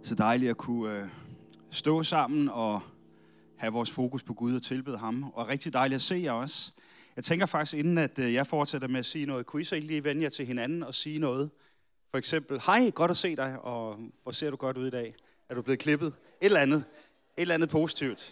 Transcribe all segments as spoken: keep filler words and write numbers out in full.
Så dejligt at kunne øh, stå sammen og have vores fokus på Gud og tilbede ham. Og rigtig dejligt at se jer også. Jeg tænker faktisk, inden at øh, jeg fortsætter med at sige noget, kunne I så ikke lige vende jer til hinanden og sige noget? For eksempel, hej, godt at se dig, og hvor ser du godt ud i dag? Er du blevet klippet? Et eller andet. Et eller andet positivt.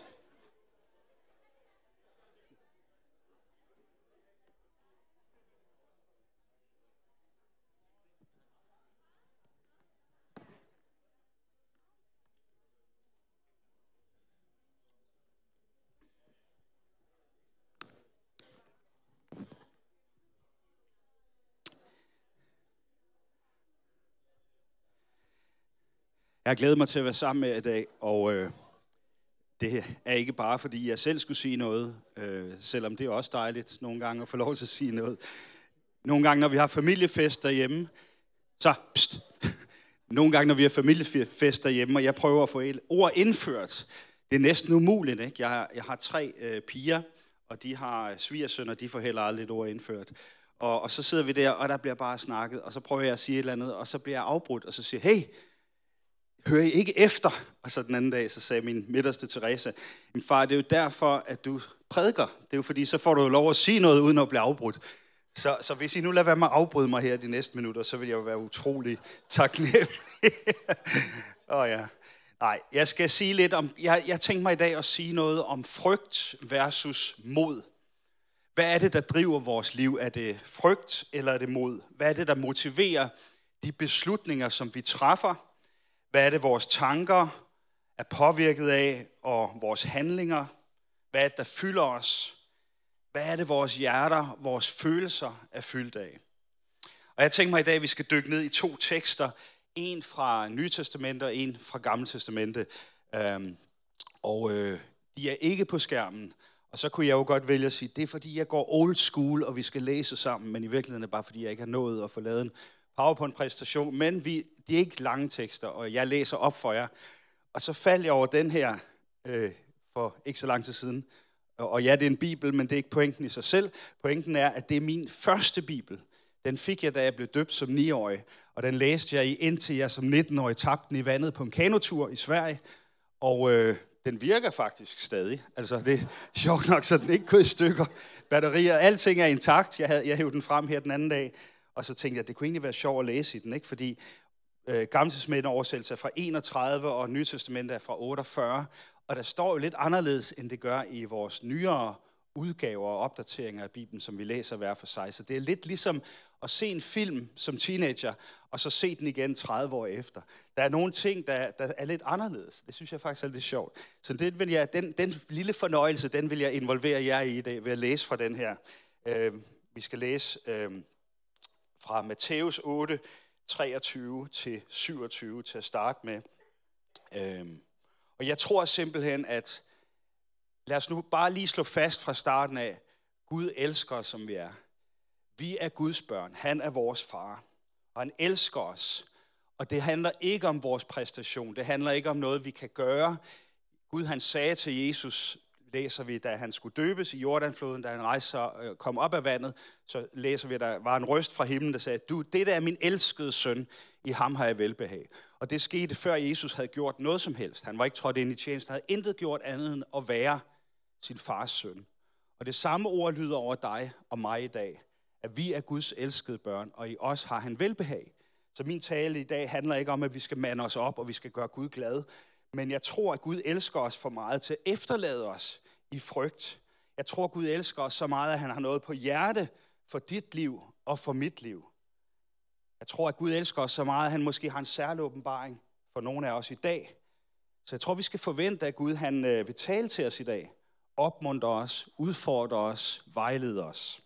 Jeg har glædet mig til at være sammen med jer i dag, og øh, det er ikke bare, fordi jeg selv skulle sige noget, øh, selvom det er også dejligt nogle gange at få lov til at sige noget. Nogle gange, når vi har familiefest derhjemme, så pst, nogle gange, når vi har familiefest derhjemme, og jeg prøver at få et ord indført, det er næsten umuligt, ikke? Jeg har, jeg har tre øh, piger, og de har svigersønner, de får heller aldrig et ord indført. Og, og så sidder vi der, og der bliver bare snakket, og så prøver jeg at sige et eller andet, og så bliver jeg afbrudt, og så siger hey, hører I ikke efter? Og så den anden dag, så sagde min midterste Teresa, min far, det er jo derfor, at du prædiker. Det er jo fordi, så får du jo lov at sige noget, uden at blive afbrudt. Så, så hvis I nu lader være med at afbryde mig her de næste minutter, så vil jeg jo være utrolig taknemmelig. Åh oh, ja. Nej, jeg skal sige lidt om, jeg, jeg tænkte mig i dag at sige noget om frygt versus mod. Hvad er det, der driver vores liv? Er det frygt, eller er det mod? Hvad er det, der motiverer de beslutninger, som vi træffer? Hvad er det, vores tanker er påvirket af, og vores handlinger? Hvad er det, der fylder os? Hvad er det, vores hjerter, vores følelser er fyldt af? Og jeg tænker mig i dag, at vi skal dykke ned i to tekster. En fra Nye Testamente og en fra Gamle Testamente. Øhm, og øh, de er ikke på skærmen. Og så kunne jeg jo godt vælge at sige, det er fordi, jeg går old school, og vi skal læse sammen. Men i virkeligheden er det bare fordi, jeg ikke har nået at få lavet en PowerPoint-præsentation. Men vi, de er ikke lange tekster, og jeg læser op for jer. Og så faldt jeg over den her øh, for ikke så lang tid siden. Og ja, det er en bibel, men det er ikke pointen i sig selv. Pointen er, at det er min første bibel. Den fik jeg, da jeg blev døbt som niårig. Og den læste jeg i, indtil jeg som nitten-årig tabte den i vandet på en kanotur i Sverige. Og øh, den virker faktisk stadig. Altså, det er sjovt nok, så den ikke går i stykker. Batterier, alting er intakt. Jeg, havde, jeg hævde den frem her den anden dag. Og så tænkte jeg, at det kunne egentlig være sjovt at læse i den, ikke? Fordi øh, Gamle Testamente oversættelse er fra enogtredive, og Nye Testamente er fra otteogfyrre. Og der står jo lidt anderledes, end det gør i vores nyere udgaver og opdateringer af Bibelen, som vi læser hver for sig. Så det er lidt ligesom at se en film som teenager, og så se den igen tredive år efter. Der er nogle ting, der, der er lidt anderledes. Det synes jeg faktisk er lidt sjovt. Så det vil jeg, den, den lille fornøjelse, den vil jeg involvere jer i i dag ved at læse fra den her. Øh, vi skal læse øh, fra Matthæus otte, treogtyve til syvogtyve til at starte med. Øh, og jeg tror simpelthen, at lad os nu bare lige slå fast fra starten af, Gud elsker os, som vi er. Vi er Guds børn. Han er vores far. Og han elsker os. Og det handler ikke om vores præstation. Det handler ikke om noget, vi kan gøre. Gud, han sagde til Jesus, læser vi, da han skulle døbes i Jordanfloden, da han rejste og kom op af vandet, så læser vi, at der var en røst fra himlen, der sagde, du, det der er min elskede søn, i ham har jeg velbehag. Og det skete, før Jesus havde gjort noget som helst. Han var ikke trådt ind i tjenesten, han havde intet gjort andet end at være sin fars søn. Og det samme ord lyder over dig og mig i dag, at vi er Guds elskede børn, og i os har han velbehag. Så min tale i dag handler ikke om, at vi skal mande os op, og vi skal gøre Gud glad, men jeg tror, at Gud elsker os for meget til at efterlade os i frygt. Jeg tror, at Gud elsker os så meget, at han har noget på hjerte for dit liv og for mit liv. Jeg tror, at Gud elsker os så meget, at han måske har en særlig åbenbaring for nogle af os i dag. Så jeg tror, vi skal forvente, at Gud han vil tale til os i dag. Opmuntre os, udfordre os, vejlede os.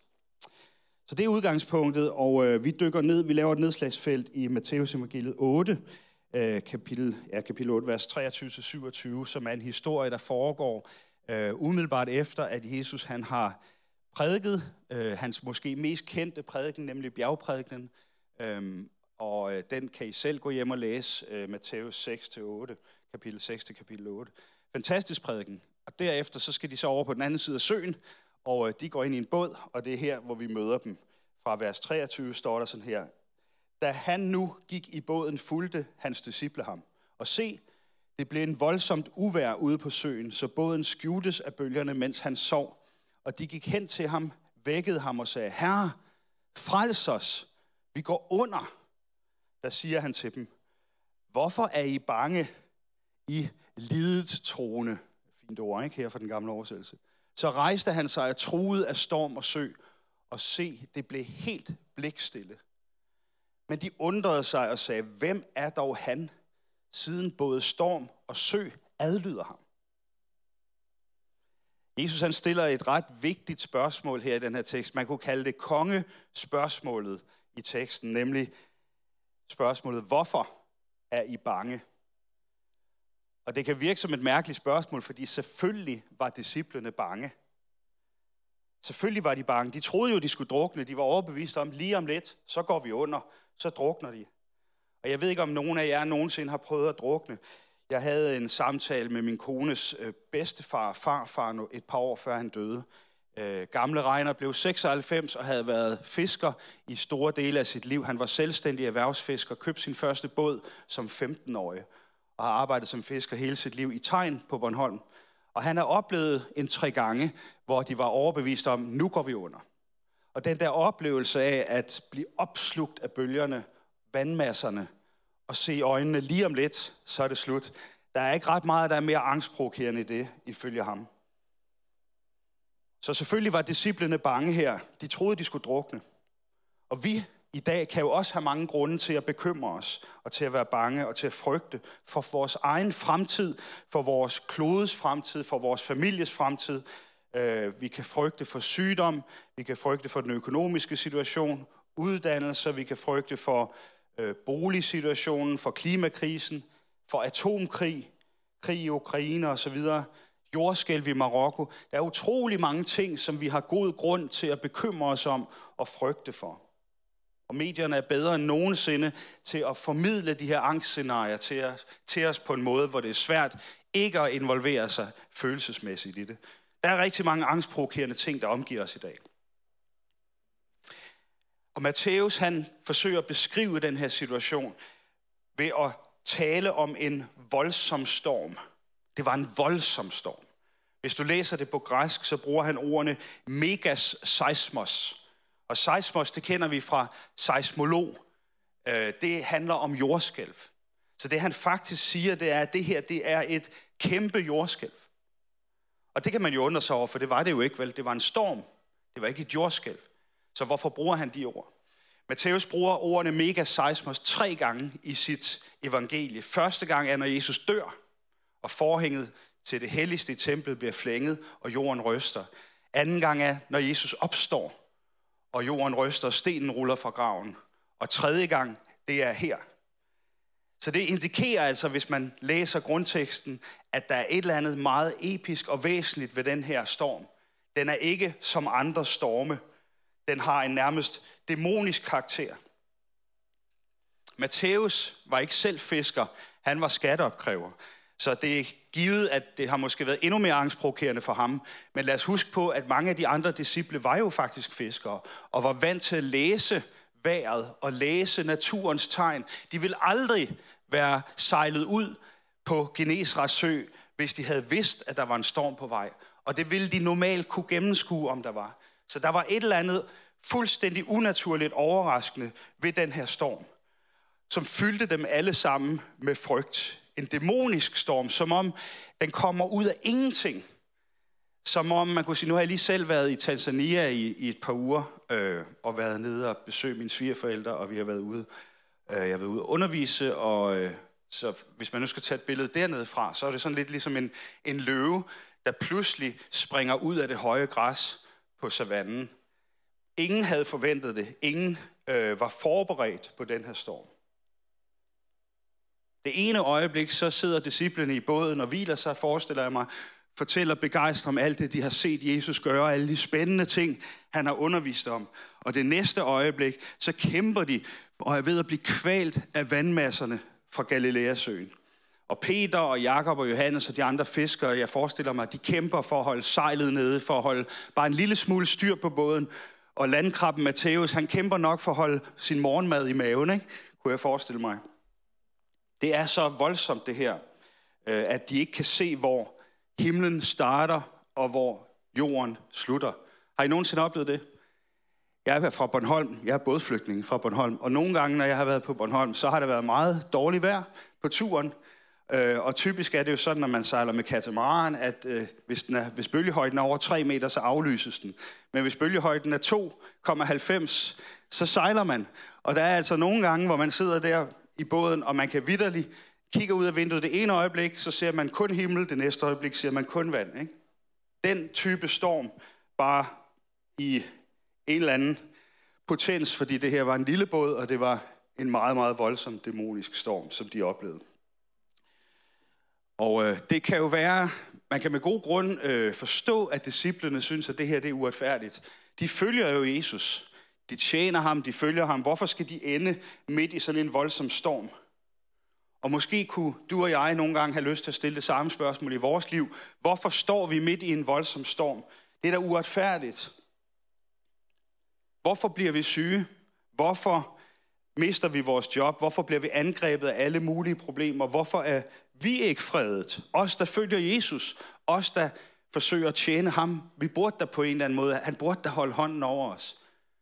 Så det er udgangspunktet, og øh, vi dykker ned, vi laver et nedslagsfelt i Matthæus evangeliet otte, øh, kapitel, ja, kapitel otte, vers treogtyve til syvogtyve, som er en historie, der foregår øh, umiddelbart efter, at Jesus han har prædiket, øh, hans måske mest kendte prædiken, nemlig bjergprædikenen, øh, og øh, den kan I selv gå hjem og læse, øh, Matthæus seks til otte, kapitel seks til kapitel otte. Fantastisk prædiken. Og derefter så skal de så over på den anden side af søen, og de går ind i en båd, og det er her, hvor vi møder dem. Fra vers treogtyve står der sådan her. Da han nu gik i båden, fulgte hans disciple ham. Og se, det blev en voldsomt uvejr ude på søen, så båden skjultes af bølgerne, mens han sov. Og de gik hen til ham, vækkede ham og sagde, Herre, frels os, vi går under. Der siger han til dem, hvorfor er I bange, I lidet troende? Fint ord, ikke? Her fra den gamle oversættelse. Så rejste han sig og truede af storm og sø, og se, det blev helt blikstille. Men de undrede sig og sagde, hvem er dog han, siden både storm og sø adlyder ham? Jesus han stiller et ret vigtigt spørgsmål her i den her tekst. Man kunne kalde det kongespørgsmålet i teksten, nemlig spørgsmålet, hvorfor er I bange? Og det kan virke som et mærkeligt spørgsmål, fordi selvfølgelig var disciplene bange. Selvfølgelig var de bange. De troede jo, de skulle drukne. De var overbevist om, lige om lidt, så går vi under, så drukner de. Og jeg ved ikke, om nogen af jer nogensinde har prøvet at drukne. Jeg havde en samtale med min kones bedstefar, farfar, et par år før han døde. Gamle Reiner blev seksoghalvfems og havde været fisker i store dele af sit liv. Han var selvstændig erhvervsfisker, købte sin første båd som femten-årig og har arbejdet som fisker hele sit liv i Tegn på Bornholm. Og han har oplevet en tre gange, hvor de var overbevist om, nu går vi under. Og den der oplevelse af at blive opslugt af bølgerne, vandmasserne, og se i øjnene lige om lidt, så er det slut. Der er ikke ret meget, der er mere angstprovokerende i det, ifølge ham. Så selvfølgelig var disciplene bange her. De troede, de skulle drukne. Og vi i dag kan jo også have mange grunde til at bekymre os, og til at være bange, og til at frygte for vores egen fremtid, for vores klodes fremtid, for vores families fremtid. Vi kan frygte for sygdom, vi kan frygte for den økonomiske situation, uddannelse, vi kan frygte for øh, boligsituationen, for klimakrisen, for atomkrig, krig i Ukraine osv., jordskælv i Marokko. Der er utrolig mange ting, som vi har god grund til at bekymre os om og frygte for. Og medierne er bedre end nogensinde til at formidle de her angstscenarier til os, til os på en måde, hvor det er svært ikke at involvere sig følelsesmæssigt i det. Der er rigtig mange angstprovokerende ting, der omgiver os i dag. Og Matthæus, han forsøger at beskrive den her situation ved at tale om en voldsom storm. Det var en voldsom storm. Hvis du læser det på græsk, så bruger han ordene megas seismos. Og seismos, det kender vi fra seismolog. Det handler om jordskælv. Så det han faktisk siger, det er, at det her det er et kæmpe jordskælv. Og det kan man jo undre sig over, for det var det jo ikke, vel? Det var en storm. Det var ikke et jordskælv. Så hvorfor bruger han de ord? Matthæus bruger ordene mega seismos tre gange i sit evangelie. Første gang er, når Jesus dør, og forhænget til det helligste i templet bliver flænget, og jorden ryster. Anden gang er, når Jesus opstår, og jorden ryster, og stenen ruller fra graven. Og tredje gang, det er her. Så det indikerer altså, hvis man læser grundteksten, at der er et eller andet meget episk og væsentligt ved den her storm. Den er ikke som andre storme. Den har en nærmest dæmonisk karakter. Matthæus var ikke selv fisker, han var skatteopkræver. Så det er givet, at det har måske været endnu mere angstprovokerende for ham. Men lad os huske på, at mange af de andre disciple var jo faktisk fiskere, og var vant til at læse vejret og læse naturens tegn. De ville aldrig være sejlet ud på Genesarets sø, hvis de havde vidst, at der var en storm på vej. Og det ville de normalt kunne gennemskue, om der var. Så der var et eller andet fuldstændig unaturligt overraskende ved den her storm, som fyldte dem alle sammen med frygt. En dæmonisk storm, som om den kommer ud af ingenting. Som om man kunne sige, nu har jeg lige selv været i Tanzania i, i et par uger, øh, og været nede og besøgt mine svigerforældre, og vi har været ude, øh, jeg har været ude og undervise, og øh, så hvis man nu skal tage et billede dernede fra, så er det sådan lidt ligesom en, en løve, der pludselig springer ud af det høje græs på savannen. Ingen havde forventet det. Ingen øh, var forberedt på den her storm. Det ene øjeblik, så sidder disciplene i båden og hviler sig, forestiller jeg mig, fortæller begejstret om alt det, de har set Jesus gøre, alle de spændende ting, han har undervist om. Og det næste øjeblik, så kæmper de og er ved at blive kvalt af vandmasserne fra Galilæasøen. Og Peter og Jakob og Johannes og de andre fiskere, jeg forestiller mig, de kæmper for at holde sejlet nede, for at holde bare en lille smule styr på båden. Og landkrabben Matthæus, han kæmper nok for at holde sin morgenmad i maven, ikke? Kunne jeg forestille mig. Det er så voldsomt det her, at de ikke kan se, hvor himlen starter, og hvor jorden slutter. Har I nogensinde oplevet det? Jeg er fra Bornholm. Jeg er bådflygtning fra Bornholm. Og nogle gange, når jeg har været på Bornholm, så har det været meget dårligt vejr på turen. Og typisk er det jo sådan, når man sejler med katamaran, at hvis, den er, hvis bølgehøjden er over tre meter, så aflyses den. Men hvis bølgehøjden er to komma halvfems, så sejler man. Og der er altså nogle gange, hvor man sidder der i båden, og man kan vitterligt kigge ud af vinduet. Det ene øjeblik, så ser man kun himmel. Det næste øjeblik ser man kun vand. Ikke? Den type storm, bare i en eller anden potens, fordi det her var en lille båd, og det var en meget, meget voldsom dæmonisk storm, som de oplevede. Og øh, det kan jo være, man kan med god grund øh, forstå, at disciplene synes, at det her det er uretfærdigt. De følger jo Jesus. De tjener ham, de følger ham. Hvorfor skal de ende midt i sådan en voldsom storm? Og måske kunne du og jeg nogle gange have lyst til at stille det samme spørgsmål i vores liv. Hvorfor står vi midt i en voldsom storm? Det er da uretfærdigt. Hvorfor bliver vi syge? Hvorfor mister vi vores job? Hvorfor bliver vi angrebet af alle mulige problemer? Hvorfor er vi ikke fredet? Os, der følger Jesus. Os, der forsøger at tjene ham. Vi burde da på en eller anden måde. Han burde da holde hånden over os.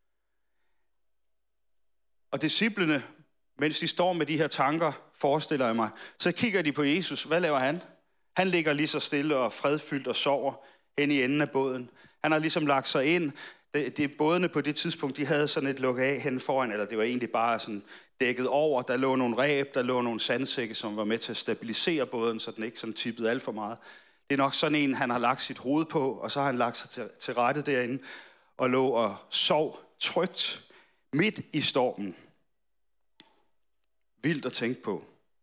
Og disciplene, mens de står med de her tanker, forestiller jeg mig, så kigger de på Jesus. Hvad laver han? Han ligger lige så stille og fredfyldt og sover hen i enden af båden. Han har ligesom lagt sig ind. Det, det bådene på det tidspunkt, de havde sådan et luk af hen foran, eller det var egentlig bare sådan dækket over. Der lå nogle ræb, der lå nogle sandsække, som var med til at stabilisere båden, så den ikke sådan tippede alt for meget. Det er nok sådan en, han har lagt sit hoved på, og så har han lagt sig til, til rette derinde, og lå og sov trygt midt i stormen. Vildt at tænke på.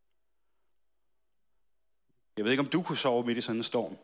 Jeg ved ikke, om du kunne sove midt i sådan en storm.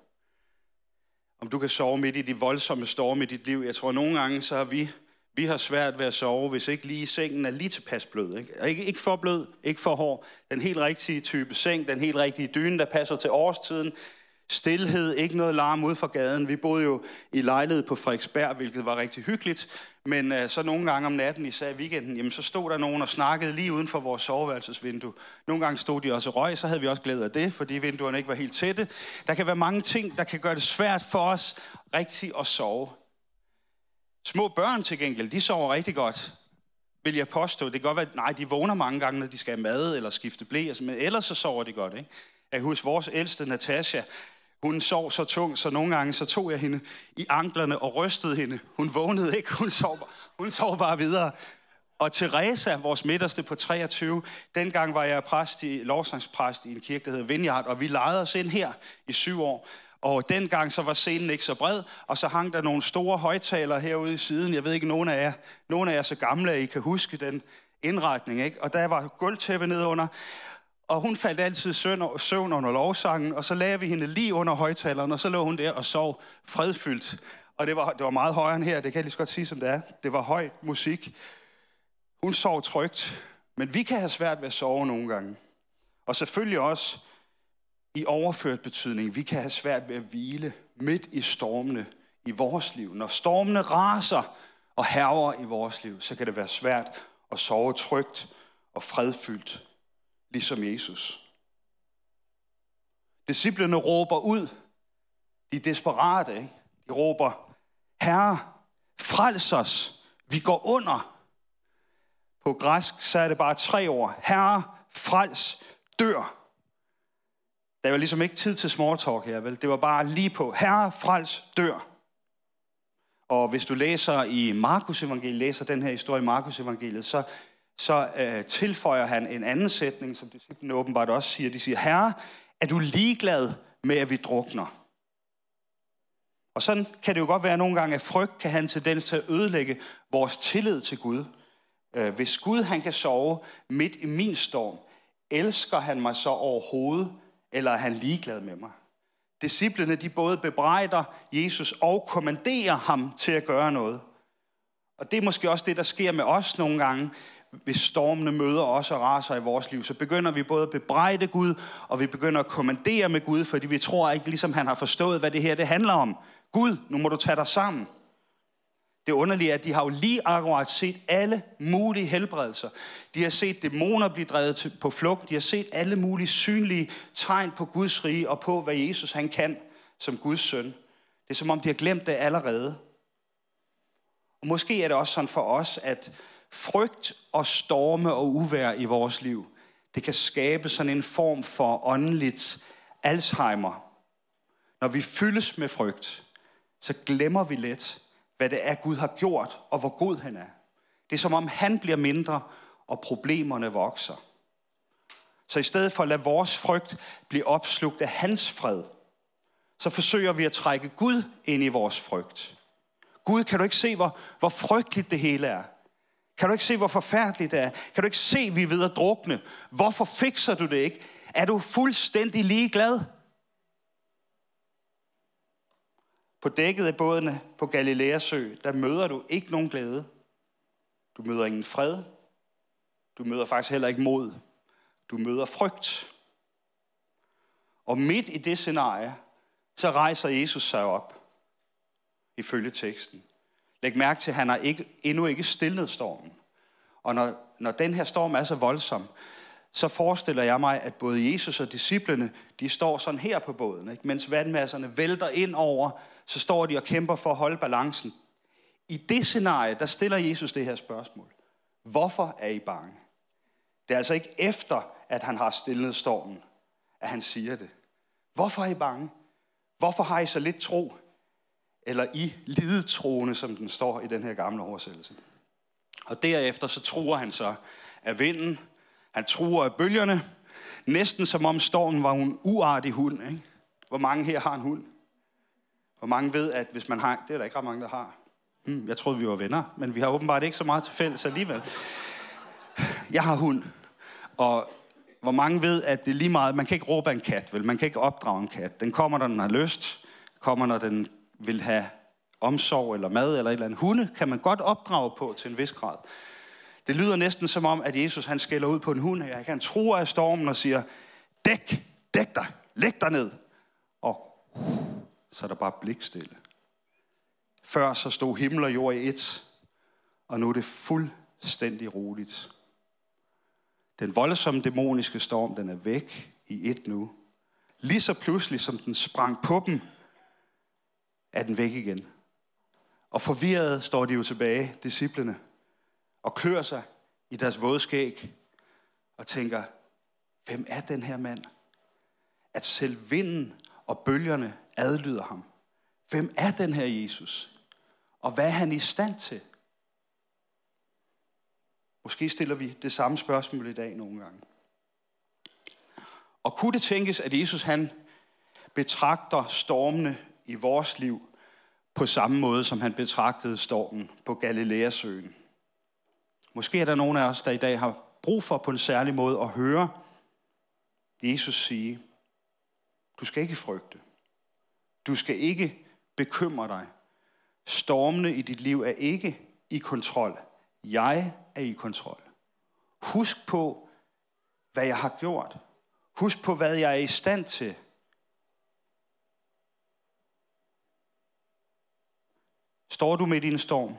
Om du kan sove midt i de voldsomme storme i dit liv. Jeg tror, nogle gange, så har vi, vi har svært ved at sove, hvis ikke lige sengen er lige tilpas blød. Ikke? Ikke, ikke for blød, ikke for hård. Den helt rigtige type seng, den helt rigtige dyne, der passer til årstiden. Stilhed, ikke noget larm ude fra gaden. Vi boede jo i lejlighed på Frederiksberg, hvilket var rigtig hyggeligt. Men uh, så nogle gange om natten, især i weekenden, jamen, så stod der nogen og snakkede lige uden for vores soveværelsesvindue. Nogle gange stod de også og røg, så havde vi også glæde af det, fordi vinduerne ikke var helt tætte. Der kan være mange ting, der kan gøre det svært for os rigtigt at sove. Små børn til gengæld, de sover rigtig godt, vil jeg påstå. Det kan godt være, at nej, de vågner mange gange, når de skal have mad eller skifte ble, men ellers så sover de godt. Ikke? Jeg kan huske vores ældste, Natasha. Hun sov så tungt, så nogle gange så tog jeg hende i anklerne og rystede hende. Hun vågnede ikke, hun sov, hun sov bare videre. Og Teresa, vores midterste på treogtyve, dengang var jeg præst i, lovsangspræst i en kirke, der hedder Vineyard, og vi lejede os ind her i syv år. Og dengang så var scenen ikke så bred, og så hang der nogle store højtalere herude i siden. Jeg ved ikke, nogen af jer, nogen af jer er så gamle, at I kan huske den indretning, ikke? Og der var gulvtæppe nedunder. Og hun faldt altid søvn under lovsangen, og så lagde vi hende lige under højtaleren, og så lå hun der og sov fredfyldt. Og det var, det var meget højere end her, det kan jeg lige så godt sige, som det er. Det var høj musik. Hun sov trygt, men vi kan have svært ved at sove nogle gange. Og selvfølgelig også i overført betydning, vi kan have svært ved at hvile midt i stormene i vores liv. Når stormene raser og hærger i vores liv, så kan det være svært at sove trygt og fredfyldt. Ligesom Jesus. Disciplene råber ud. De er desperate, ikke? De råber, Herre, frels os. Vi går under. På græsk, så er det bare tre ord. Herre, frels, dør. Der var ligesom ikke tid til small talk her, vel? Det var bare lige på. Herre, frels, dør. Og hvis du læser i Markus evangeliet, læser den her historie i Markus evangeliet, så så øh, tilføjer han en anden sætning, som disciplene åbenbart også siger. De siger, Herre, er du ligeglad med, at vi drukner? Og sådan kan det jo godt være nogle gange, at frygt kan have en tendens til at ødelægge vores tillid til Gud. Øh, hvis Gud han kan sove midt i min storm, elsker han mig så overhovedet, eller er han ligeglad med mig? Disciplene, de både bebrejder Jesus og kommanderer ham til at gøre noget. Og det er måske også det, der sker med os nogle gange. Hvis stormene møder os og raser i vores liv, så begynder vi både at bebrejde Gud, og vi begynder at kommandere med Gud, fordi vi tror ikke, ligesom han har forstået, hvad det her det handler om. Gud, nu må du tage dig sammen. Det underlige er, at de har jo lige akkurat set alle mulige helbredelser. De har set dæmoner blive drevet på flugt. De har set alle mulige synlige tegn på Guds rige og på, hvad Jesus han kan som Guds søn. Det er som om, de har glemt det allerede. Og måske er det også sådan for os, at frygt og storme og uvejr i vores liv, det kan skabe sådan en form for åndeligt Alzheimer. Når vi fyldes med frygt, så glemmer vi let, hvad det er, Gud har gjort, og hvor god han er. Det er som om, han bliver mindre, og problemerne vokser. Så i stedet for at lade vores frygt blive opslugt af hans fred, så forsøger vi at trække Gud ind i vores frygt. Gud, kan du ikke se, hvor, hvor frygteligt det hele er? Kan du ikke se, hvor forfærdeligt det er? Kan du ikke se, at vi er ved at drukne? Hvorfor fikser du det ikke? Er du fuldstændig ligeglad? På dækket af bådene på Galilæas sø, der møder du ikke nogen glæde. Du møder ingen fred. Du møder faktisk heller ikke mod. Du møder frygt. Og midt i det scenarie, så rejser Jesus sig op, ifølge teksten. Læg mærke til, at han har ikke, endnu ikke stillet stormen. Og når, når den her storm er så voldsom, så forestiller jeg mig, at både Jesus og disciplene, de står sådan her på båden. Ikke? Mens vandmasserne vælter ind over, så står de og kæmper for at holde balancen. I det scenarie, der stiller Jesus det her spørgsmål. Hvorfor er I bange? Det er altså ikke efter, at han har stillet stormen, at han siger det. Hvorfor er I bange? Hvorfor har I så lidt tro? Eller I lidetroende, som den står i den her gamle oversættelse. Og derefter så truer han så af vinden. Han truer af bølgerne. Næsten som om stormen var en uartig hund. Ikke? Hvor mange her har en hund? Hvor mange ved, at hvis man har... Det er der ikke ret mange, der har. Hmm, jeg troede, vi var venner, men vi har åbenbart ikke så meget til fælles alligevel. Jeg har hund. Og hvor mange ved, at det er lige meget... Man kan ikke råbe en kat, vel? Man kan ikke opdrage en kat. Den kommer, når den har lyst. Kommer, når den vil have omsorg eller mad eller et eller andet. Hunde kan man godt opdrage på til en vis grad. Det lyder næsten som om, at Jesus han skælder ud på en hund her. Han truer af stormen og siger, dæk, dæk dig, læg dig ned. Og så er der bare blikstille. Før så stod himmel og jord i et, og nu er det fuldstændig roligt. Den voldsomme dæmoniske storm, den er væk i et nu. Lige så pludselig, som den sprang på dem, er den væk igen. Og forvirret står de jo tilbage, disciplene, og klør sig i deres våde skæg og tænker, hvem er den her mand? At selv vinden og bølgerne adlyder ham. Hvem er den her Jesus? Og hvad er han i stand til? Måske stiller vi det samme spørgsmål i dag nogle gange. Og kunne det tænkes, at Jesus han betragter stormene i vores liv på samme måde, som han betragtede stormen på Galilæasøen? Måske er der nogen af os, der i dag har brug for på en særlig måde at høre Jesus sige, du skal ikke frygte. Du skal ikke bekymre dig. Stormene i dit liv er ikke i kontrol. Jeg er i kontrol. Husk på, hvad jeg har gjort. Husk på, hvad jeg er i stand til. Står du midt i en storm,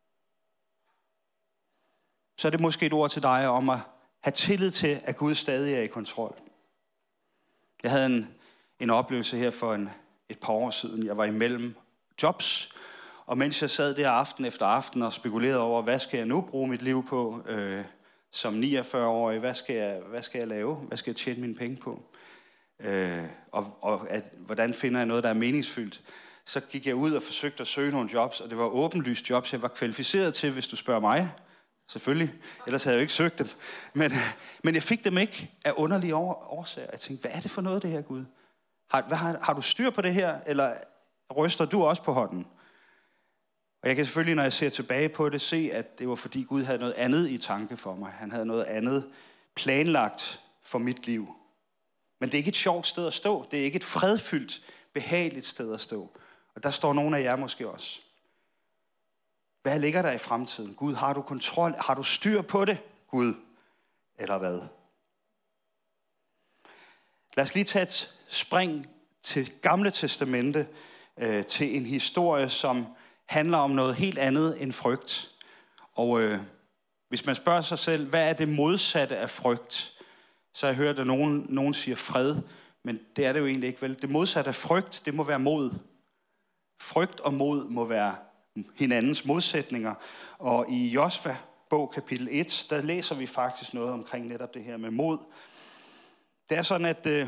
så er det måske et ord til dig om at have tillid til, at Gud stadig er i kontrol. Jeg havde en, en oplevelse her for en, et par år siden. Jeg var imellem jobs, og mens jeg sad der aften efter aften og spekulerede over, hvad skal jeg nu bruge mit liv på øh, som niogfyrre-årig, hvad skal, jeg, hvad skal jeg lave, hvad skal jeg tjene mine penge på, øh, og, og at, hvordan finder jeg noget, der er meningsfyldt. Så gik jeg ud og forsøgte at søge nogle jobs, og det var åbenlyst jobs, jeg var kvalificeret til, hvis du spørger mig. Selvfølgelig, ellers havde jeg jo ikke søgt dem. Men, men jeg fik dem ikke af underlige årsager. Jeg tænkte, hvad er det for noget, det her, Gud? Har, hvad, har, har du styr på det her, eller ryster du også på hånden? Og jeg kan selvfølgelig, når jeg ser tilbage på det, se, at det var fordi Gud havde noget andet i tanke for mig. Han havde noget andet planlagt for mit liv. Men det er ikke et sjovt sted at stå. Det er ikke et fredfyldt, behageligt sted at stå. Og der står nogle af jer måske også. Hvad ligger der i fremtiden? Gud, har du kontrol? Har du styr på det, Gud? Eller hvad? Lad os lige tage et spring til Gamle Testamente, øh, til en historie, som handler om noget helt andet end frygt. Og øh, hvis man spørger sig selv, hvad er det modsatte af frygt, så har jeg hørt, at nogen, nogen siger fred, men det er det jo egentlig ikke vel. Det modsatte af frygt, det må være mod. Frygt og mod må være hinandens modsætninger. Og i Josva bog kapitel et, der læser vi faktisk noget omkring netop det her med mod. Det er sådan, at øh,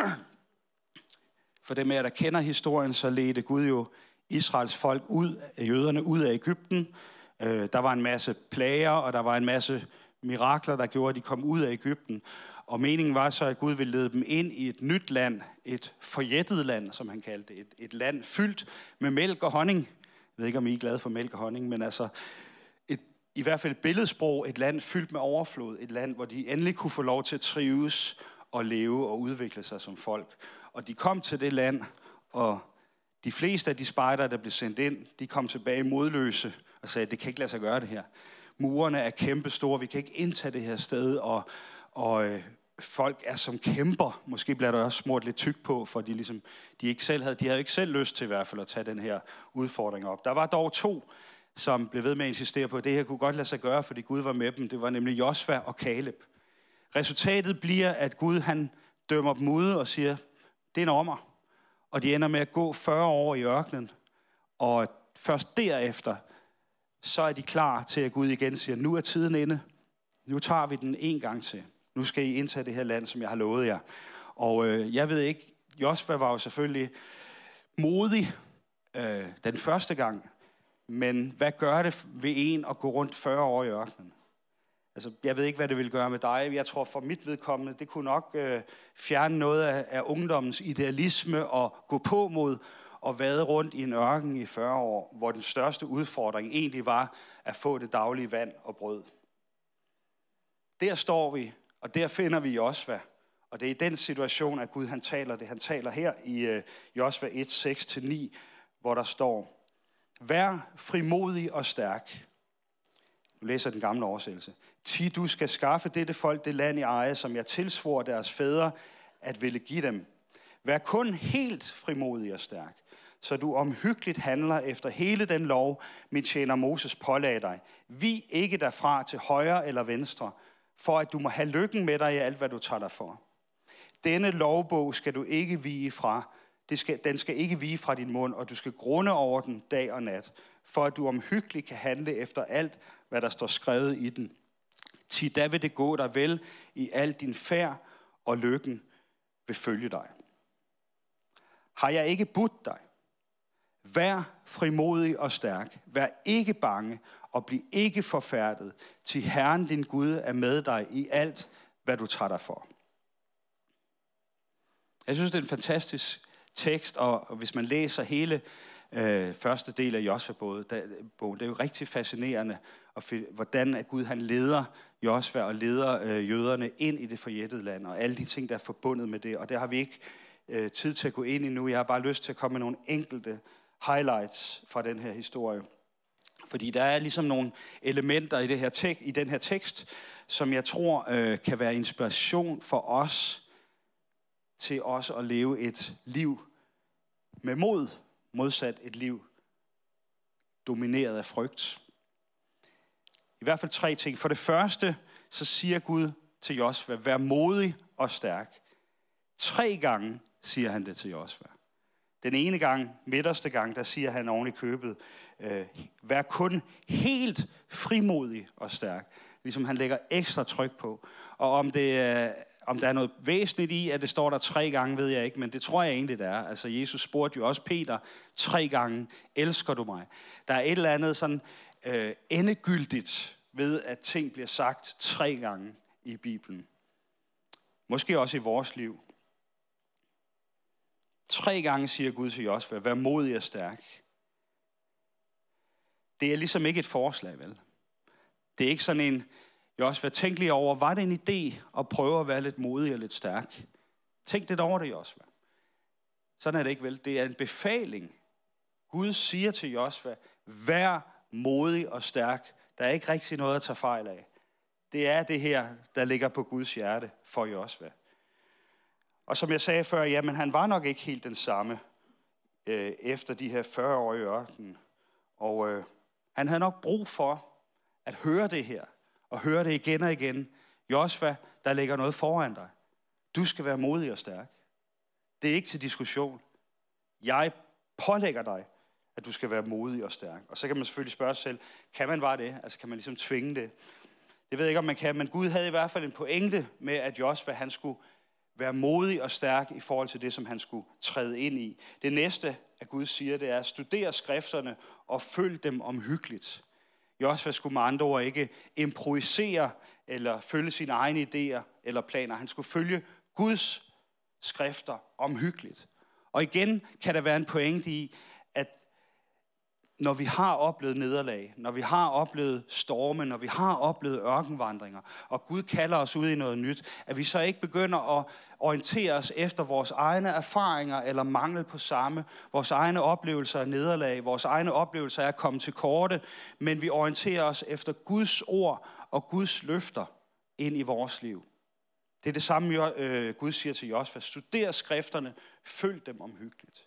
for dem af jer, der kender historien, så ledte Gud jo Israels folk ud, jøderne ud af Egypten. Øh, der var en masse plager, og der var en masse mirakler, der gjorde, at de kom ud af Egypten. Og meningen var så, at Gud ville lede dem ind i et nyt land, et forjættet land, som han kaldte det. Et, et land fyldt med mælk og honning. Jeg ved ikke, om I er glade for mælk og honning, men altså et, i hvert fald et billedsprog, et land fyldt med overflod. Et land, hvor de endelig kunne få lov til at trives og leve og udvikle sig som folk. Og de kom til det land, og de fleste af de spejdere, der blev sendt ind, de kom tilbage modløse og sagde, det kan ikke lade sig gøre det her. Murene er kæmpestore, vi kan ikke indtage det her sted, og, og øh, folk er som kæmper. Måske bliver der også smurt lidt tyk på, for de, ligesom, de, ikke selv havde, de havde ikke selv lyst til i hvert fald at tage den her udfordring op. Der var dog to, som blev ved med at insistere på, at det her kunne godt lade sig gøre, fordi Gud var med dem. Det var nemlig Josva og Kaleb. Resultatet bliver, at Gud han dømmer dem ude og siger, det er en ommer. Og de ender med at gå fyrre år i ørkenen. Og først derefter, så er de klar til, at Gud igen siger, nu er tiden inde. Nu tager vi den en gang til. Nu skal I indtage det her land, som jeg har lovet jer. Og øh, jeg ved ikke, Josva var jo selvfølgelig modig øh, den første gang. Men hvad gør det ved en at gå rundt fyrre år i ørkenen? Altså, jeg ved ikke, hvad det vil gøre med dig. Jeg tror, for mit vedkommende, det kunne nok øh, fjerne noget af, af ungdommens idealisme og gå på mod og vade rundt i en ørken i fyrre år, hvor den største udfordring egentlig var at få det daglige vand og brød. Der står vi, og der finder vi Josva. Og det er i den situation, at Gud han taler det. Han taler her i øh, Josva et, seks til ni, hvor der står, vær frimodig og stærk. Nu læser den gamle oversættelse. Ti du skal skaffe dette folk det land i eje, som jeg tilsvor deres fædre at ville give dem. Vær kun helt frimodig og stærk, så du omhyggeligt handler efter hele den lov, min tjener Moses pålagde dig. Vi ikke derfra til højre eller venstre, for at du må have lykken med dig i alt, hvad du tager dig for. Denne lovbog skal du ikke vige fra. Det skal, den skal ikke vige fra din mund, og du skal grunde over den dag og nat, for at du omhyggeligt kan handle efter alt, hvad der står skrevet i den. Til da vil det gå dig vel i al din færd, og lykken vil følge dig. Har jeg ikke budt dig? Vær frimodig og stærk. Vær ikke bange, og bliv ikke forfærdet, til Herren din Gud er med dig i alt, hvad du tager dig for. Jeg synes, det er en fantastisk tekst, og hvis man læser hele øh, første del af Josva-bogen, det er jo rigtig fascinerende, og hvordan at Gud han leder Josva og leder øh, jøderne ind i det forjættede land, og alle de ting, der er forbundet med det. Og det har vi ikke øh, tid til at gå ind i nu. Jeg har bare lyst til at komme med nogle enkelte highlights fra den her historie. Fordi der er ligesom nogle elementer i, det her tek- i den her tekst, som jeg tror øh, kan være inspiration for os til også at leve et liv med mod, modsat et liv domineret af frygt. I hvert fald tre ting. For det første, så siger Gud til Josva, vær modig og stærk. Tre gange siger han det til Josva. Den ene gang, midterste gang, der siger han oven i købet, øh, vær kun helt frimodig og stærk. Ligesom han lægger ekstra tryk på. Og om det er... Øh, Om der er noget væsentligt i, at det står der tre gange, ved jeg ikke, men det tror jeg egentlig, det er. Altså, Jesus spurgte jo også Peter tre gange, elsker du mig? Der er et eller andet sådan øh, endegyldigt ved, at ting bliver sagt tre gange i Bibelen. Måske også i vores liv. Tre gange siger Gud til Josva, vær modig og stærk. Det er ligesom ikke et forslag, vel? Det er ikke sådan en... Josva, tænk lige over, var det en idé at prøve at være lidt modig og lidt stærk? Tænk lidt over det, Josva. Sådan er det ikke vel. Det er en befaling. Gud siger til Josva, vær modig og stærk. Der er ikke rigtig noget at tage fejl af. Det er det her, der ligger på Guds hjerte for Josva. Og som jeg sagde før, jamen han var nok ikke helt den samme øh, efter de her fyrre år i ørkenen. Og øh, han havde nok brug for at høre det her, og høre det igen og igen. Josva, der ligger noget foran dig. Du skal være modig og stærk. Det er ikke til diskussion. Jeg pålægger dig, at du skal være modig og stærk. Og så kan man selvfølgelig spørge sig selv, kan man bare det? Altså kan man ligesom tvinge det? Det ved jeg ikke, om man kan, men Gud havde i hvert fald en pointe med, at Josva, han skulle være modig og stærk i forhold til det, som han skulle træde ind i. Det næste, at Gud siger, det er at studere skrifterne og følg dem omhyggeligt. Josva skulle med andre ord ikke improvisere eller følge sine egne idéer eller planer. Han skulle følge Guds skrifter omhyggeligt. Og igen kan der være en pointe i, at når vi har oplevet nederlag, når vi har oplevet storme, når vi har oplevet ørkenvandringer, og Gud kalder os ud i noget nyt, at vi så ikke begynder at orientere os efter vores egne erfaringer eller mangel på samme, vores egne oplevelser af nederlag, vores egne oplevelser af at komme til korte, men vi orienterer os efter Guds ord og Guds løfter ind i vores liv. Det er det samme, Gud siger til Josva. Studer skrifterne, følg dem omhyggeligt.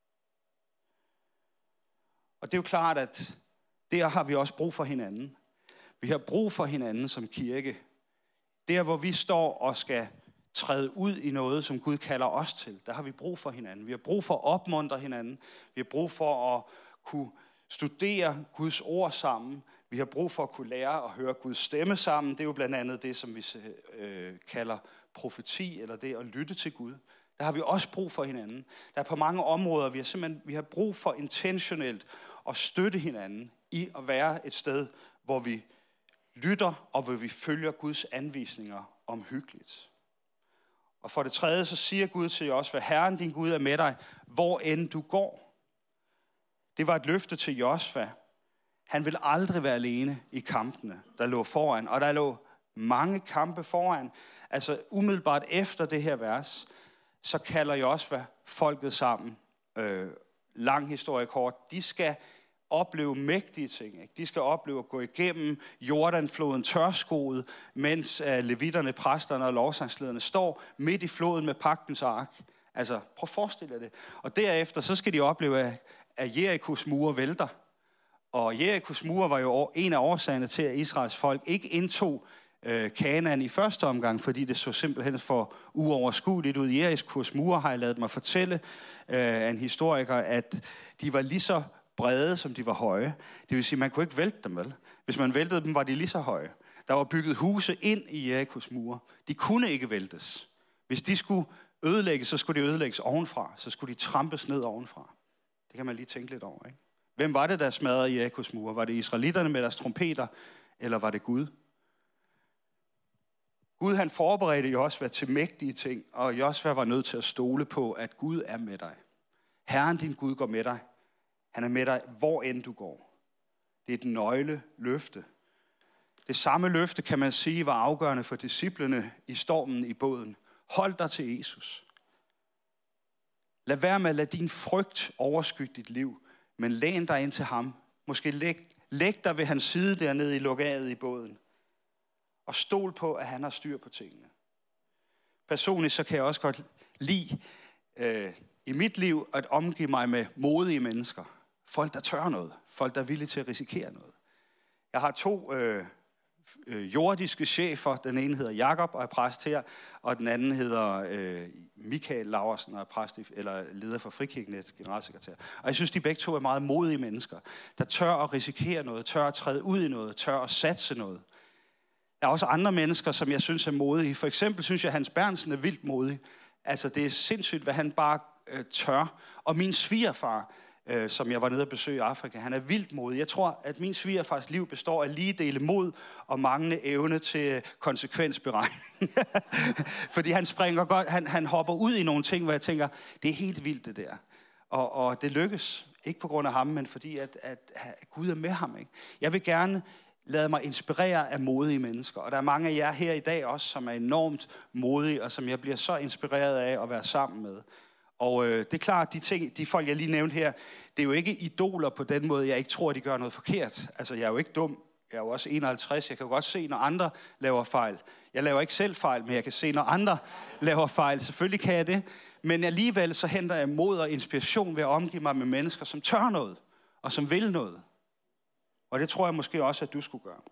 Og det er jo klart, at der har vi også brug for hinanden. Vi har brug for hinanden som kirke. Der, hvor vi står og skal træde ud i noget, som Gud kalder os til, der har vi brug for hinanden. Vi har brug for at opmuntre hinanden. Vi har brug for at kunne studere Guds ord sammen. Vi har brug for at kunne lære at høre Guds stemme sammen. Det er jo blandt andet det, som vi øh, kalder profeti, eller det at lytte til Gud. Der har vi også brug for hinanden. Der er på mange områder, vi har simpelthen vi har brug for intentionelt at støtte hinanden i at være et sted, hvor vi lytter, og hvor vi følger Guds anvisninger omhyggeligt. Og for det tredje, så siger Gud til os, hvad Herren din Gud er med dig, hvor end du går. Det var et løfte til Josva. Han vil aldrig være alene i kampene, der lå foran. Og der lå mange kampe foran. Altså umiddelbart efter det her vers, så kalder Josva folket sammen. Øh, lang historie kort. De skal opleve mægtige ting. Ikke? De skal opleve at gå igennem Jordanfloden tørskoet, mens uh, levitterne, præsterne og lovsangslederne står midt i floden med pagtens ark. Altså, prøv at forestille jer det. Og derefter, så skal de opleve, at, at Jerikos mure vælter. Og Jerikos mure var jo en af årsagerne til, at Israels folk ikke indtog øh, Kanaan i første omgang, fordi det så simpelthen for uoverskueligt ud. Jerikos mure har jeg ladet mig fortælle øh, af en historiker, at de var lige så brede, som de var høje. Det vil sige, at man kunne ikke vælte dem, vel? Hvis man væltede dem, var de lige så høje. Der var bygget huse ind i Jerikos mure. De kunne ikke væltes. Hvis de skulle ødelægges, så skulle de ødelægges ovenfra. Så skulle de trampes ned ovenfra. Det kan man lige tænke lidt over, ikke? Hvem var det, der smadrede Jerikos mure? Var det israelitterne med deres trompeter, eller var det Gud? Gud, han forberedte Josva til mægtige ting, og Josva var nødt til at stole på, at Gud er med dig. Herren din Gud går med dig. Han er med dig, hvor end du går. Det er et nøgle løfte. Det samme løfte, kan man sige, var afgørende for disciplene i stormen i båden. Hold dig til Jesus. Lad være med at lade din frygt overskygge dit liv, men læn dig ind til ham. Måske læg, læg dig ved hans side dernede i lokalet i båden. Og stol på, at han har styr på tingene. Personligt så kan jeg også godt lide øh, i mit liv at omgive mig med modige mennesker. Folk, der tør noget. Folk, der er villige til at risikere noget. Jeg har to øh, øh, jordiske chefer. Den ene hedder Jakob og er præst her, og den anden hedder øh, Michael Laursen og er præst i, eller leder for Frikirkenet, generalsekretær. Og jeg synes, de begge to er meget modige mennesker, der tør at risikere noget, tør at træde ud i noget, tør at satse noget. Der er også andre mennesker, som jeg synes er modige. For eksempel synes jeg, at Hans Bernsen er vildt modig. Altså, det er sindssygt, hvad han bare øh, tør. Og min svigerfar, øh, som jeg var nede at besøge i Afrika, han er vildt modig. Jeg tror, at min svigerfars liv består af lige dele mod og manglende evne til konsekvensberegning. Fordi han springer godt, han, han hopper ud i nogle ting, hvor jeg tænker, det er helt vildt det der. Og, og det lykkes. Ikke på grund af ham, men fordi at, at, at Gud er med ham. Ikke? Jeg vil gerne lade mig inspirere af modige mennesker. Og der er mange af jer her i dag også, som er enormt modige, og som jeg bliver så inspireret af at være sammen med. Og øh, det er klart, de ting, de folk, jeg lige nævnte her, det er jo ikke idoler på den måde, jeg ikke tror, de gør noget forkert. Altså, jeg er jo ikke dum. Jeg er jo også enoghalvtreds. Jeg kan jo godt se, når andre laver fejl. Jeg laver ikke selv fejl, men jeg kan se, når andre laver fejl. Selvfølgelig kan jeg det. Men alligevel så henter jeg mod og inspiration ved at omgive mig med mennesker, som tør noget, og som vil noget. Og det tror jeg måske også, at du skulle gøre.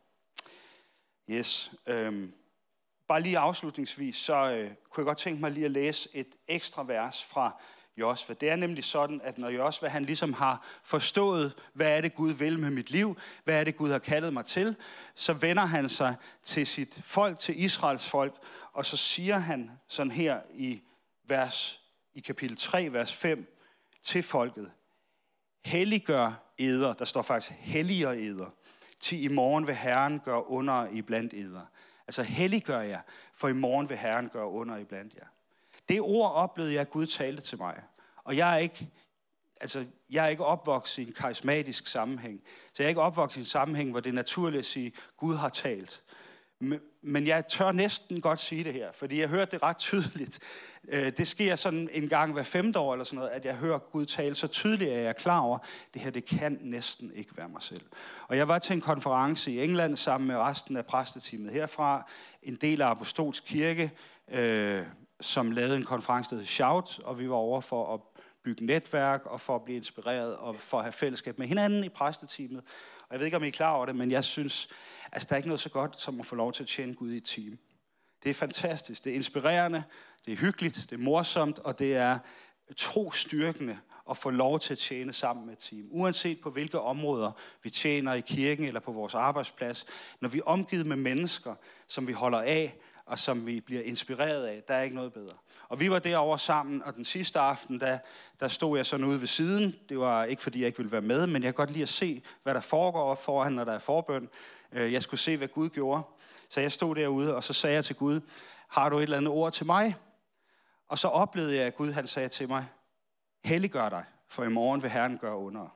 Yes. Øhm. Bare lige afslutningsvis, så øh, kunne jeg godt tænke mig lige at læse et ekstra vers fra Josva. Det er nemlig sådan, at når Josva han ligesom har forstået, hvad er det Gud vil med mit liv, hvad er det Gud har kaldet mig til, så vender han sig til sit folk, til Israels folk, og så siger han sådan her i, vers, i kapitel tre, vers fem, til folket: helliggør eder, der står faktisk helliger eder, til i morgen vil Herren gøre under i blandt eder. Altså helliggør jer, for i morgen vil Herren gøre under i blandt jer. Det ord oplevede jeg, at Gud talte til mig. Og jeg er ikke, altså, jeg er ikke opvokset i en karismatisk sammenhæng. Så jeg er ikke opvokset i en sammenhæng, hvor det er naturligt at sige, at Gud har talt. Men jeg tør næsten godt sige det her, fordi jeg hørte det ret tydeligt. Det sker sådan en gang hver femte år eller sådan noget, at jeg hører Gud tale så tydeligt, at jeg er klar over, at det her, det kan næsten ikke være mig selv. Og jeg var til en konference i England sammen med resten af præsteteamet herfra, en del af Apostolsk Kirke, øh, som lavede en konference, der hed Shout, og vi var over for at bygge netværk og for at blive inspireret og for at have fællesskab med hinanden i præsteteamet. Og jeg ved ikke, om I er klar over det, men jeg synes, altså der er ikke noget så godt som at få lov til at tjene Gud i et team. Det er fantastisk, det er inspirerende, det er hyggeligt, det er morsomt, og det er trosstyrkende at få lov til at tjene sammen med et team. Uanset på hvilke områder vi tjener i kirken eller på vores arbejdsplads. Når vi er omgivet med mennesker, som vi holder af, og som vi bliver inspireret af, der er ikke noget bedre. Og vi var derovre sammen, og den sidste aften, der, der stod jeg sådan ude ved siden. Det var ikke, fordi jeg ikke ville være med, men jeg kan godt lide at se, hvad der foregår op foran, når der er forbøn. Jeg skulle se, hvad Gud gjorde. Så jeg stod derude, og så sagde jeg til Gud, har du et eller andet ord til mig? Og så oplevede jeg, at Gud han sagde til mig, helliggør dig, for i morgen vil Herren gøre under.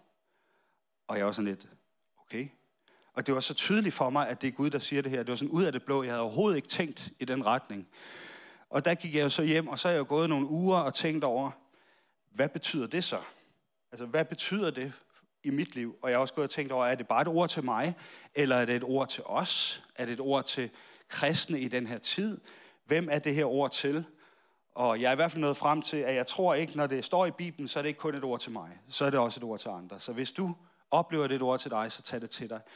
Og jeg var sådan lidt, okay. Og det var så tydeligt for mig, at det er Gud, der siger det her. Det var sådan ud af det blå. Jeg havde overhovedet ikke tænkt i den retning. Og der gik jeg jo så hjem, og så er jeg jo gået nogle uger og tænkt over, hvad betyder det så? Altså, hvad betyder det i mit liv? Og jeg har også gået og tænkt over, er det bare et ord til mig? Eller er det et ord til os? Er det et ord til kristne i den her tid? Hvem er det her ord til? Og jeg er i hvert fald nået frem til, at jeg tror ikke, når det står i Bibelen, så er det ikke kun et ord til mig. Så er det også et ord til andre. Så hvis du oplever det et ord til dig, så tag det til dig.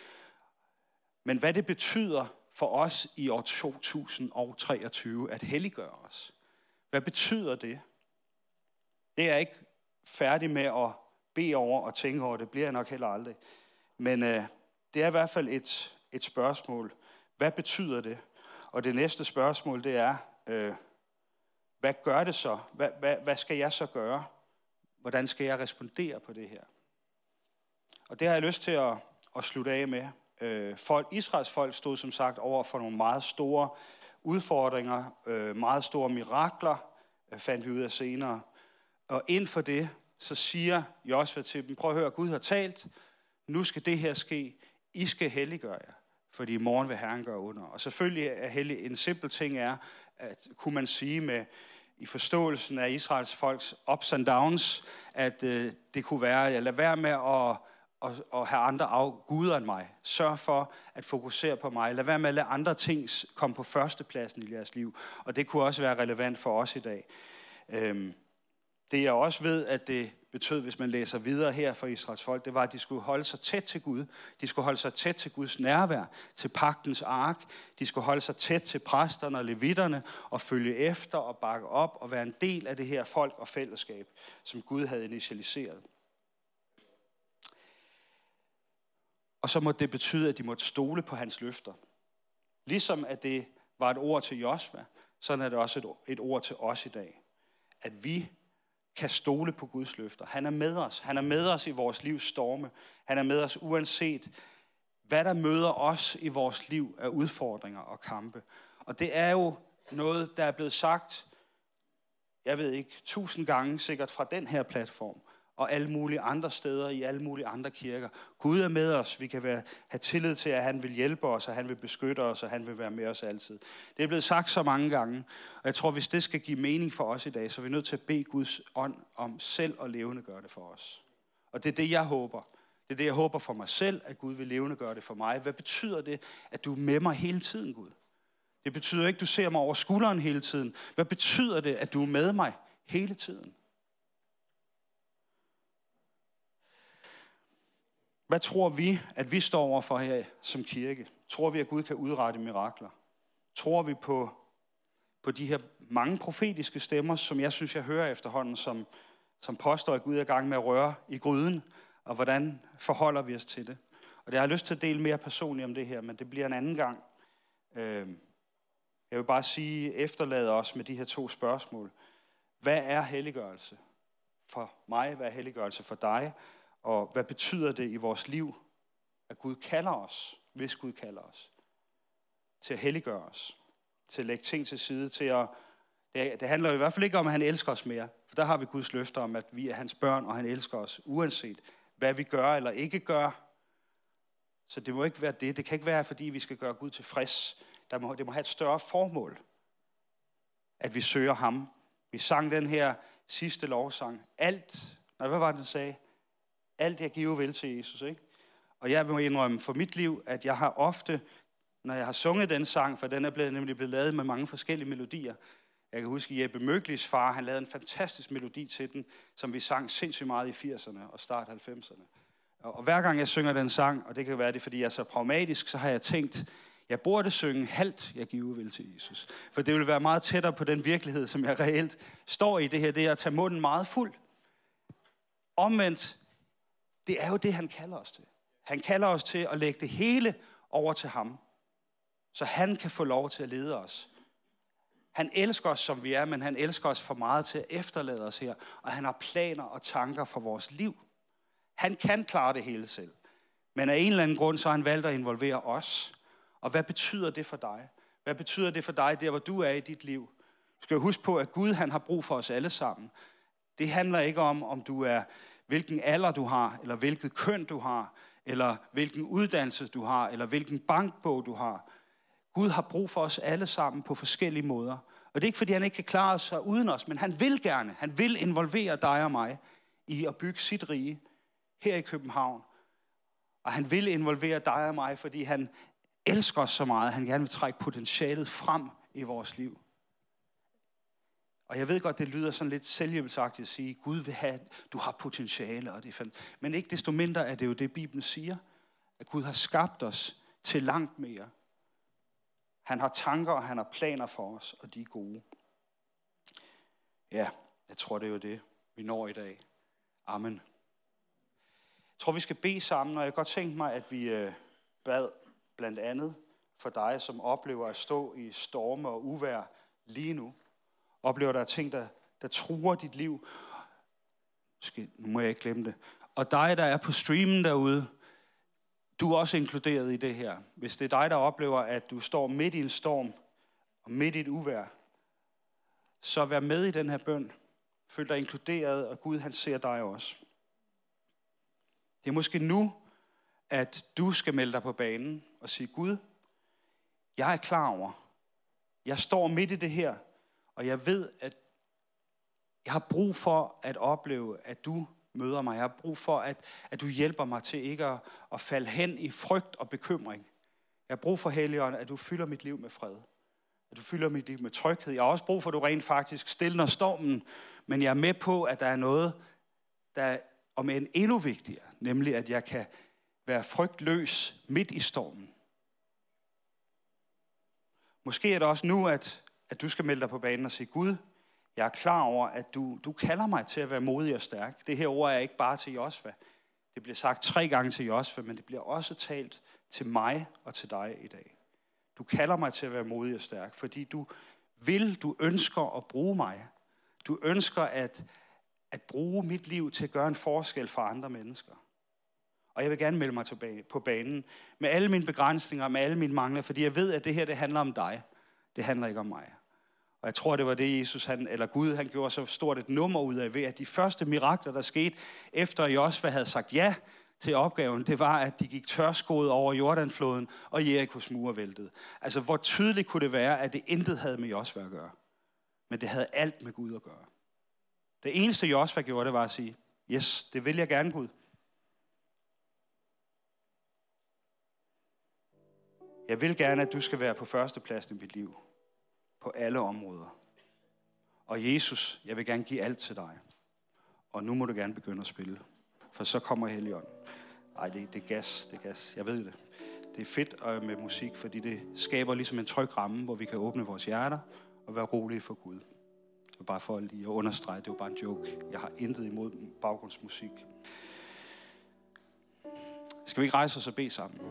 Men hvad det betyder for os i år to tusind treogtyve at helliggøre os, hvad betyder det? Det er jeg ikke færdig med at bede over og tænke over, det bliver jeg nok heller aldrig. Men øh, det er i hvert fald et, et spørgsmål. Hvad betyder det? Og det næste spørgsmål, det er, øh, hvad gør det så? Hvad, hvad, hvad skal jeg så gøre? Hvordan skal jeg respondere på det her? Og det har jeg lyst til at, at slutte af med. Folk, Israels folk stod som sagt over for nogle meget store udfordringer, meget store mirakler, fandt vi ud af senere. Og inden for det, så siger Josva til dem, prøv at høre, Gud har talt, nu skal det her ske, I skal helliggøre jer, fordi i morgen vil Herren gøre under. Og selvfølgelig er hellig, en simpel ting er, at kunne man sige med i forståelsen af Israels folks ups and downs, at øh, det kunne være, at lade være med at Og, og have andre af guder end mig. Sørg for at fokusere på mig. Lad være med at lade andre ting komme på førstepladsen i jeres liv. Og det kunne også være relevant for os i dag. Øhm, det jeg også ved, at det betød, hvis man læser videre her for Israels folk, det var, at de skulle holde sig tæt til Gud. De skulle holde sig tæt til Guds nærvær, til pagtens ark. De skulle holde sig tæt til præsterne og levitterne og følge efter og bakke op og være en del af det her folk og fællesskab, som Gud havde initialiseret. Og så måtte det betyde, at de måtte stole på hans løfter. Ligesom at det var et ord til Josva, så er det også et, et ord til os i dag. At vi kan stole på Guds løfter. Han er med os. Han er med os i vores livs storme. Han er med os uanset, hvad der møder os i vores liv af udfordringer og kampe. Og det er jo noget, der er blevet sagt, jeg ved ikke, tusind gange sikkert fra den her platform, og alle mulige andre steder i alle mulige andre kirker. Gud er med os. Vi kan være, have tillid til, at han vil hjælpe os, og han vil beskytte os, og han vil være med os altid. Det er blevet sagt så mange gange, og jeg tror, hvis det skal give mening for os i dag, så er vi nødt til at bede Guds ånd om selv at levende gøre det for os. Og det er det, jeg håber. Det er det, jeg håber for mig selv, at Gud vil levende gøre det for mig. Hvad betyder det, at du er med mig hele tiden, Gud? Det betyder ikke, at du ser mig over skulderen hele tiden. Hvad betyder det, at du er med mig hele tiden? Hvad tror vi, at vi står overfor her som kirke? Tror vi, at Gud kan udrette mirakler? Tror vi på, på de her mange profetiske stemmer, som jeg synes, jeg hører efterhånden, som, som påstår, at Gud er i gang med at røre i gryden? Og hvordan forholder vi os til det? Og jeg har lyst til at dele mere personligt om det her, men det bliver en anden gang. Jeg vil bare sige, efterlade os med de her to spørgsmål. Hvad er helliggørelse for mig? Hvad er helliggørelse for dig? Og hvad betyder det i vores liv, at Gud kalder os, hvis Gud kalder os, til at helliggøre os, til at lægge ting til side, til at... Det, det handler i hvert fald ikke om, at han elsker os mere, for der har vi Guds løfter om, at vi er hans børn, og han elsker os, uanset hvad vi gør eller ikke gør. Så det må ikke være det. Det kan ikke være, fordi vi skal gøre Gud tilfreds. Der må, det må have et større formål, at vi søger ham. Vi sang den her sidste lovsang. Alt, nej, hvad var det, den sagde? Alt jeg giver vil til Jesus, ikke? Og jeg vil indrømme for mit liv, at jeg har ofte, når jeg har sunget den sang, for den er blevet, nemlig blevet lavet med mange forskellige melodier. Jeg kan huske, Jeppe Møglis far, han lavede en fantastisk melodi til den, som vi sang sindssygt meget i firserne og start halvfemserne. Og hver gang jeg synger den sang, og det kan være det, fordi jeg er så pragmatisk, så har jeg tænkt, jeg burde synge halvt, jeg giver vil til Jesus. For det vil være meget tættere på den virkelighed, som jeg reelt står i det her, det er at tage munden meget fuld. Omvendt, det er jo det, han kalder os til. Han kalder os til at lægge det hele over til ham, så han kan få lov til at lede os. Han elsker os, som vi er, men han elsker os for meget til at efterlade os her, og han har planer og tanker for vores liv. Han kan klare det hele selv, men af en eller anden grund, så har han valgt at involvere os. Og hvad betyder det for dig? Hvad betyder det for dig, der hvor du er i dit liv? Du skal jo huske på, at Gud han har brug for os alle sammen. Det handler ikke om, om du er, hvilken alder du har, eller hvilket køn du har, eller hvilken uddannelse du har, eller hvilken bankbog du har. Gud har brug for os alle sammen på forskellige måder. Og det er ikke, fordi han ikke kan klare sig uden os, men han vil gerne. Han vil involvere dig og mig i at bygge sit rige her i København. Og han vil involvere dig og mig, fordi han elsker os så meget. Han gerne vil trække potentialet frem i vores liv. Og jeg ved godt, det lyder sådan lidt selvhjælpsagtigt at sige, Gud vil have, du har potentiale, og det er fandt. Men ikke desto mindre er det jo det, Bibelen siger, at Gud har skabt os til langt mere. Han har tanker, og han har planer for os, og de er gode. Ja, jeg tror, det er jo det, vi når i dag. Amen. Jeg tror, vi skal bede sammen, og jeg kan godt tænke mig, at vi øh, bad blandt andet for dig, som oplever at stå i storme og uvejr lige nu. Oplever, der er ting, der, der truer dit liv. Måske, nu må jeg ikke glemme det. Og dig, der er på streamen derude, du er også inkluderet i det her. Hvis det er dig, der oplever, at du står midt i en storm og midt i et uvejr, så vær med i den her bøn. Føl dig inkluderet, og Gud han ser dig også. Det er måske nu, at du skal melde dig på banen og sige, Gud, jeg er klar over, jeg står midt i det her, og jeg ved, at jeg har brug for at opleve, at du møder mig. Jeg har brug for, at, at du hjælper mig til ikke at, at falde hen i frygt og bekymring. Jeg har brug for, Helligånd, at du fylder mit liv med fred. At du fylder mit liv med tryghed. Jeg har også brug for, at du rent faktisk stiller stormen, men jeg er med på, at der er noget, der er om en endnu vigtigere, nemlig at jeg kan være frygtløs midt i stormen. Måske er det også nu, at, at du skal melde dig på banen og sige, Gud, jeg er klar over, at du, du kalder mig til at være modig og stærk. Det her ord er ikke bare til Josva. Det bliver sagt tre gange til Josva, men det bliver også talt til mig og til dig i dag. Du kalder mig til at være modig og stærk, fordi du vil, du ønsker at bruge mig. Du ønsker at, at bruge mit liv til at gøre en forskel for andre mennesker. Og jeg vil gerne melde mig tilbage på banen med alle mine begrænsninger, med alle mine mangler, fordi jeg ved, at det her det handler om dig. Det handler ikke om mig. Og jeg tror, det var det, Jesus, han, eller Gud, han gjorde så stort et nummer ud af, ved at de første mirakler, der skete, efter Josva havde sagt ja til opgaven, det var, at de gik tørskoet over Jordanfloden, og Jerikos mure væltede. Altså, hvor tydeligt kunne det være, at det intet havde med Josva at gøre. Men det havde alt med Gud at gøre. Det eneste, Josva gjorde, det var at sige, yes, det vil jeg gerne, Gud. Jeg vil gerne, at du skal være på førstepladsen i mit liv. På alle områder. Og Jesus, jeg vil gerne give alt til dig. Og nu må du gerne begynde at spille. For så kommer Helligånden. Ej, det, det er gas, det er gas. Jeg ved det. Det er fedt øh, med musik, fordi det skaber ligesom en tryg ramme, hvor vi kan åbne vores hjerter og være rolige for Gud. Så bare for lige at understrege, det var bare en joke. Jeg har intet imod baggrundsmusik. Skal vi ikke rejse os og bede sammen?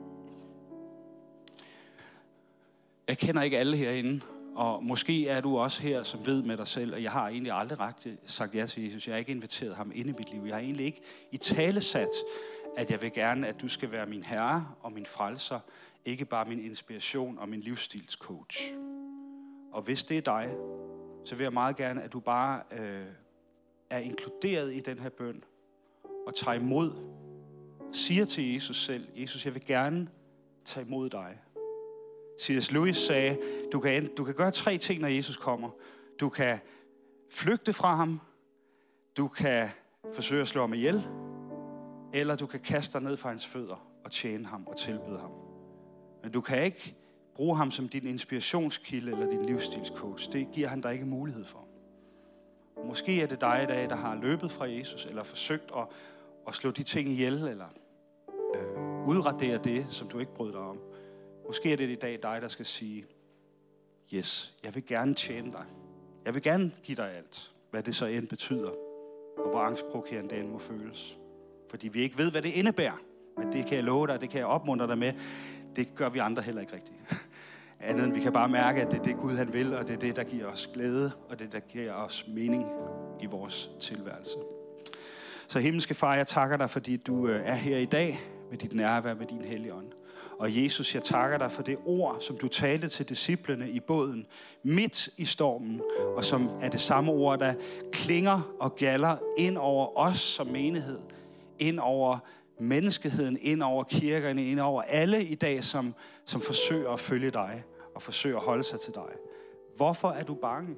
Jeg kender ikke alle herinde, og måske er du også her, som ved med dig selv, at jeg har egentlig aldrig rigtig sagt ja til Jesus. Jeg har ikke inviteret ham ind i mit liv. Jeg har egentlig ikke i tale sat, at jeg vil gerne, at du skal være min herre og min frelser, ikke bare min inspiration og min livsstilscoach. Og hvis det er dig, så vil jeg meget gerne, at du bare øh, er inkluderet i den her bøn og tager imod, siger til Jesus selv, Jesus, jeg vil gerne tage imod dig. C S Lewis sagde, du kan, du kan gøre tre ting, når Jesus kommer. Du kan flygte fra ham, du kan forsøge at slå ham ihjel, eller du kan kaste dig ned fra hans fødder og tjene ham og tilbede ham. Men du kan ikke bruge ham som din inspirationskilde eller din livsstilscoach. Det giver han dig ikke mulighed for. Måske er det dig i dag, der har løbet fra Jesus, eller forsøgt at, at slå de ting ihjel, eller øh, udradere det, som du ikke brød dig om. Måske er det i dag dig, der skal sige, yes, jeg vil gerne tjene dig. Jeg vil gerne give dig alt, hvad det så end betyder, og hvor angstprovokerende det end må føles. Fordi vi ikke ved, hvad det indebærer. Men det kan jeg love dig, det kan jeg opmuntre dig med. Det gør vi andre heller ikke rigtigt. Andet end vi kan bare mærke, at det er det Gud han vil, og det er det, der giver os glæde, og det der giver os mening i vores tilværelse. Så himmelske far, jeg takker dig, fordi du er her i dag med dit nærvær, med din Helligånd. Og Jesus, jeg takker dig for det ord, som du talte til disciplene i båden, midt i stormen, og som er det samme ord, der klinger og gjalder ind over os som menighed, ind over menneskeheden, ind over kirkerne, ind over alle i dag, som, som forsøger at følge dig og forsøger at holde sig til dig. Hvorfor er du bange?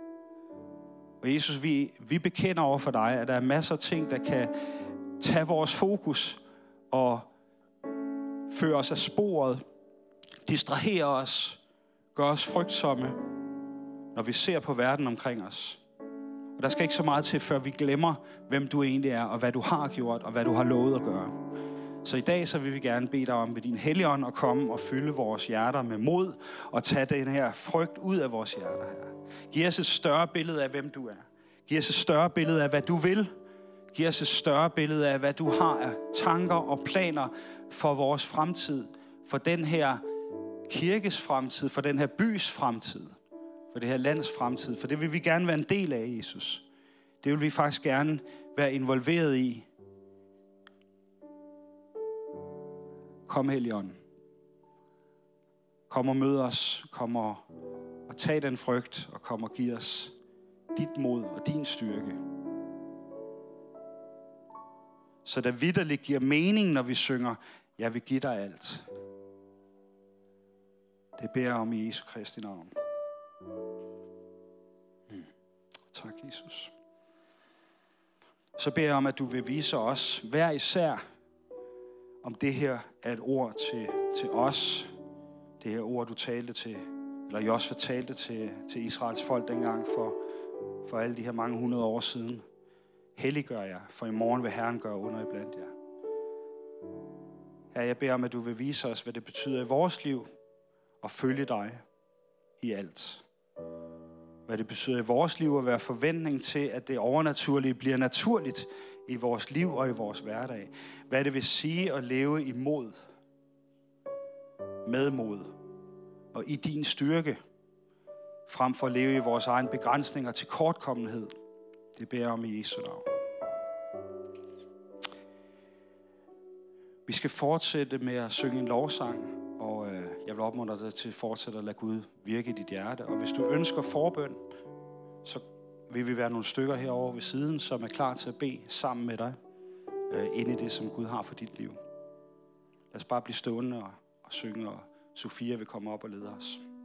Og Jesus, vi, vi bekender over for dig, at der er masser af ting, der kan tage vores fokus og føre os af sporet, distrahere os, gøre os frygtsomme, når vi ser på verden omkring os. Og der skal ikke så meget til, før vi glemmer, hvem du egentlig er, og hvad du har gjort, og hvad du har lovet at gøre. Så i dag så vil vi gerne bede dig om ved din Helligånd at komme og fylde vores hjerter med mod, og tage den her frygt ud af vores hjerter her. Giv os et større billede af, hvem du er. Giv os et større billede af, hvad du vil. Giv os et større billede af, hvad du har af tanker og planer for vores fremtid, for den her kirkes fremtid, for den her bys fremtid, for det her lands fremtid. For det vil vi gerne være en del af, Jesus. Det vil vi faktisk gerne være involveret i. Kom, Helligånd. Kom og mød os. Kom og, og tag den frygt, og kom og giv os dit mod og din styrke. Så der vitterligt giver mening, når vi synger, jeg vil give dig alt. Det beder jeg om i Jesu Kristi navn. Hmm. Tak, Jesus. Så beder jeg om, at du vil vise os hver især, om det her er et ord til, til os. Det her ord, du talte til, eller Josva talte til, til Israels folk dengang for, for alle de her mange hundrede år siden. Helliggør jer, for i morgen vil Herren gøre under iblandt jer. Herre, jeg beder om, at du vil vise os, hvad det betyder i vores liv at følge dig i alt. Hvad det betyder i vores liv at være forventning til, at det overnaturlige bliver naturligt i vores liv og i vores hverdag. Hvad det vil sige at leve i mod, med mod og i din styrke, frem for at leve i vores egen begrænsninger til kortkommenhed. Det beder jeg om i Jesu navn. Vi skal fortsætte med at synge en lovsang, og øh, jeg vil opmuntre dig til at fortsætte at lade Gud virke i dit hjerte. Og hvis du ønsker forbøn, så vil vi være nogle stykker herovre ved siden, som er klar til at bede sammen med dig, øh, ind i det, som Gud har for dit liv. Lad os bare blive stående og, og synge, og Sofia vil komme op og lede os.